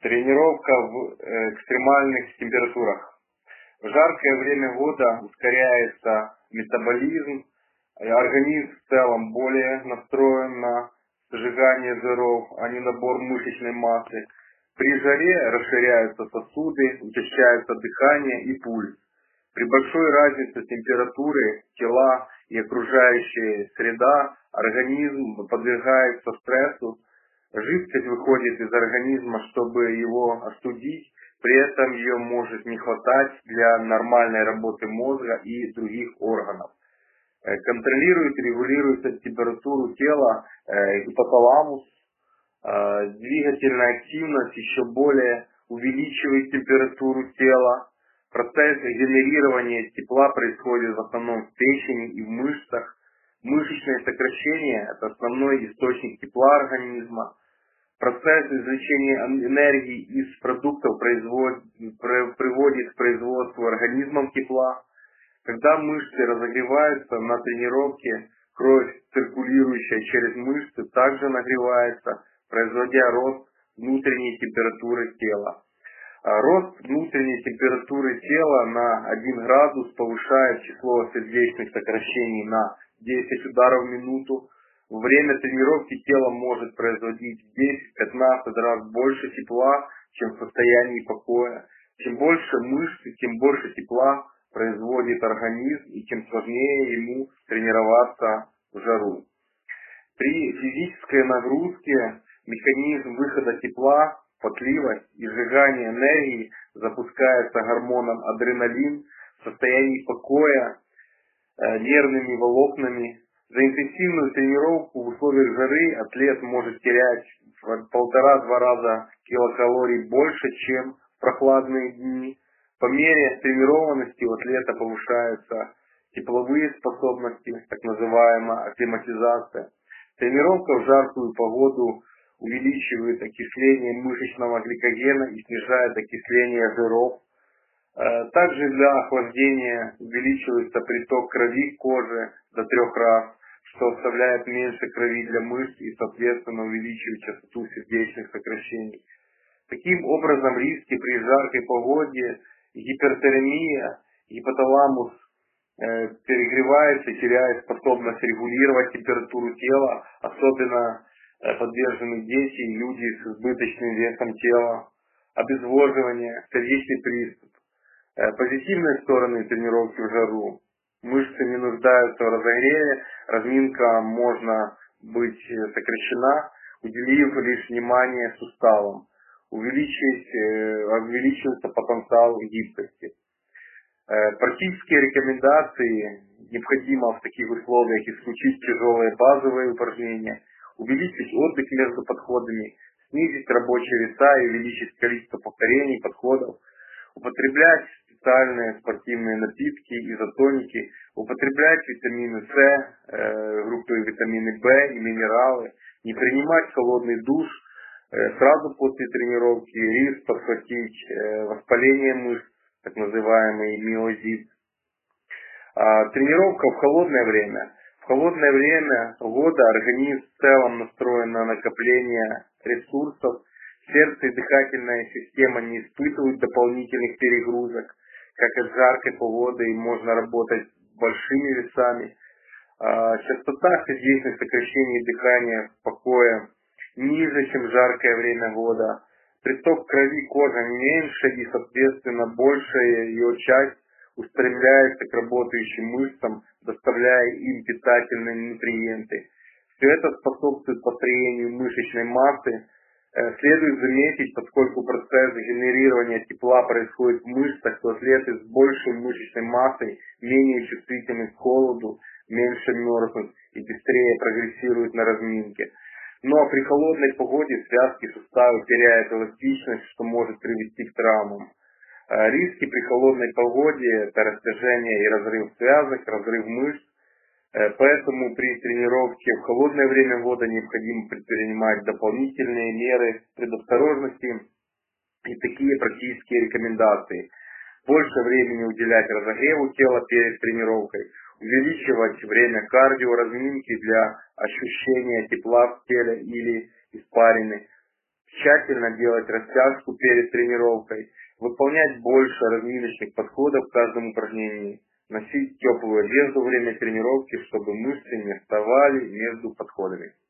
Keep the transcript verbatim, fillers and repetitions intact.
Тренировка в экстремальных температурах. В жаркое время года ускоряется метаболизм, организм в целом более настроен на сжигание жиров, а не набор мышечной массы. При жаре расширяются сосуды, учащается дыхание и пульс. При большой разнице температуры тела и окружающая среда организм подвергается стрессу. Жидкость выходит из организма, чтобы его остудить, при этом ее может не хватать для нормальной работы мозга и других органов. Контролирует и регулирует температуру тела гипоталамус. Двигательная активность еще более увеличивает температуру тела. Процесс генерирования тепла происходит в основном в печени и в мышцах. Мышечное сокращение – это основной источник тепла организма. Процесс извлечения энергии из продуктов производит, приводит к производству организмом тепла. Когда мышцы разогреваются на тренировке, кровь, циркулирующая через мышцы, также нагревается, производя рост внутренней температуры тела. Рост внутренней температуры тела на один градус повышает число сердечных сокращений на десять ударов в минуту. Во время тренировки тело может производить в десять-пятнадцать раз больше тепла, чем в состоянии покоя. Чем больше мышцы, тем больше тепла производит организм, и тем сложнее ему тренироваться в жару. При физической нагрузке механизм выхода тепла, потливость и сжигание энергии запускается гормоном адреналин в состоянии покоя, э, нервными волокнами. За интенсивную тренировку в условиях жары атлет может терять в полтора-два раза килокалорий больше, чем в прохладные дни. По мере тренированности у атлета повышаются тепловые способности, так называемая акклиматизация. Тренировка в жаркую погоду увеличивает окисление мышечного гликогена и снижает окисление жиров. Также для охлаждения увеличивается приток крови к коже до трех раз, что оставляет меньше крови для мышц и, соответственно, увеличивает частоту сердечных сокращений. Таким образом, риски при жаркой погоде, гипертермия, гипоталамус э, перегревается и теряет способность регулировать температуру тела, особенно э, подвержены дети и люди с избыточным весом тела, обезвоживание, сердечный приступ. Э, позитивные стороны тренировки в жару. Мышцы не нуждаются в разогреве, разминка можно быть сокращена, уделив лишь внимание суставам. Увеличить, э, увеличивается потенциал гибкости. Э, практические рекомендации: необходимо в таких условиях исключить тяжелые базовые упражнения, увеличить отдых между подходами, снизить рабочие веса и увеличить количество повторений подходов, употреблять специальные спортивные напитки, изотоники, употреблять витамины С, э, группы витамины В и минералы, не принимать холодный душ э, сразу после тренировки, риск подхватить э, воспаление мышц, так называемый миозит. А, тренировка в холодное время. В холодное время года организм в целом настроен на накопление ресурсов, сердце и дыхательная система не испытывают дополнительных перегрузок, как от жаркой погоды, и можно работать большими весами. А, частота сердечных сокращений дыхания в покое ниже, чем в жаркое время года. Приток крови к коже меньше, и, соответственно, большая ее часть устремляется к работающим мышцам, доставляя им питательные нутриенты. Все это способствует построению мышечной массы. Следует заметить, поскольку процесс генерирования тепла происходит в мышцах, то атлеты с большей мышечной массой менее чувствительны к холоду, меньше мерзнут и быстрее прогрессируют на разминке. Но при холодной погоде связки суставы теряют эластичность, что может привести к травмам. Риски при холодной погоде – это растяжение и разрыв связок, разрыв мышц. Поэтому при тренировке в холодное время года необходимо предпринимать дополнительные меры предосторожности и такие практические рекомендации. Больше времени уделять разогреву тела перед тренировкой, увеличивать время кардиоразминки для ощущения тепла в теле или испарины, тщательно делать растяжку перед тренировкой, выполнять больше разминочных подходов к каждому упражнению, носить теплую одежду во время тренировки, чтобы мышцы не вставали между подходами.